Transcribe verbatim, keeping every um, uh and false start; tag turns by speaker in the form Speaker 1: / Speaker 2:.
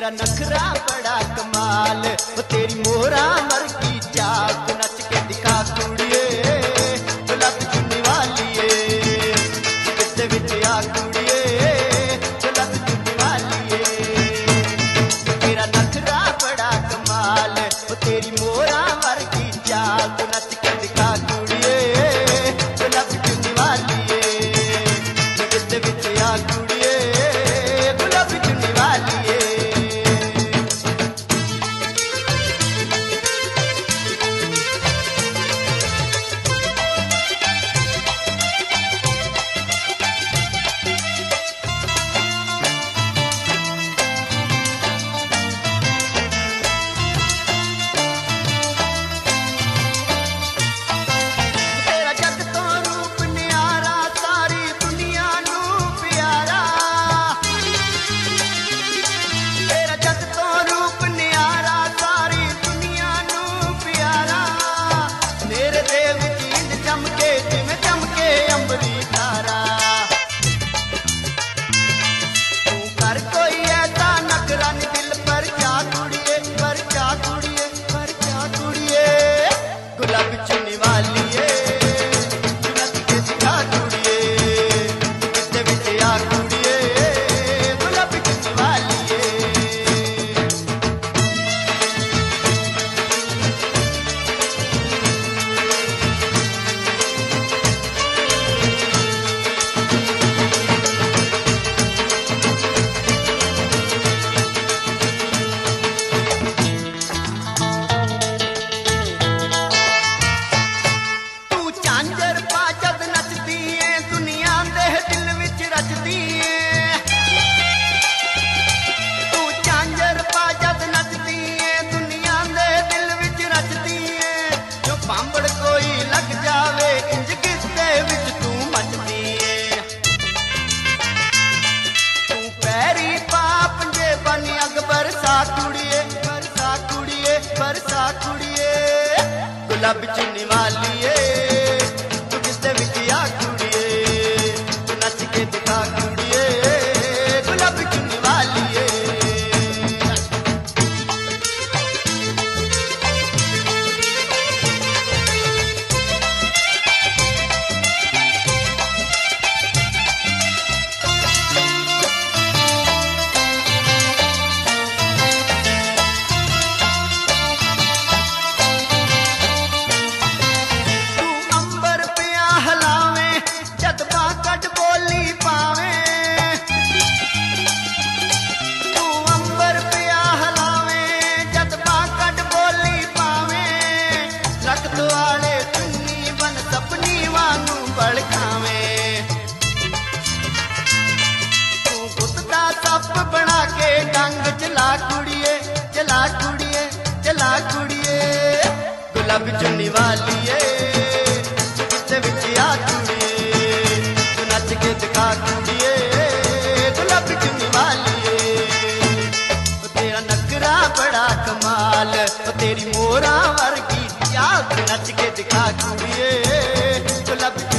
Speaker 1: तेरा नखरा बड़ा कमाल, वो तेरी मोरा मर की चाल, तू नच के दिखा कुड़िए गुलाब चुन्नी वालिए, किते विच आ कुड़िए गुलाब चुन्नी वालिए। तेरा नखरा बड़ा कमाल, वो तेरी मोरा मर की चाल, तू नच के दिखा कुड़िए गुलाब चुन्नी वालिए, किते विच आ कुड़िए गुलाब चुन्नी वालिए। गुलाब चुन्नी वालिए तू किसते विच आ कुड़िए, तू नच के दिखा कुड़िए गुलाब चुन्नी वालिए। बना के डंग चला कुड़िए चला कुड़िए चला कुड़िए गुलाब चुन्नी वालिए, किते विच आ कुड़िए तू नच के दिखा कुड़िए गुलाब चुन्नी वालिए। तेरा नखरा बड़ा कमाल, तेरी मोरा वर्गी चाल, तू नच के दिखा कुड़िए गुलाब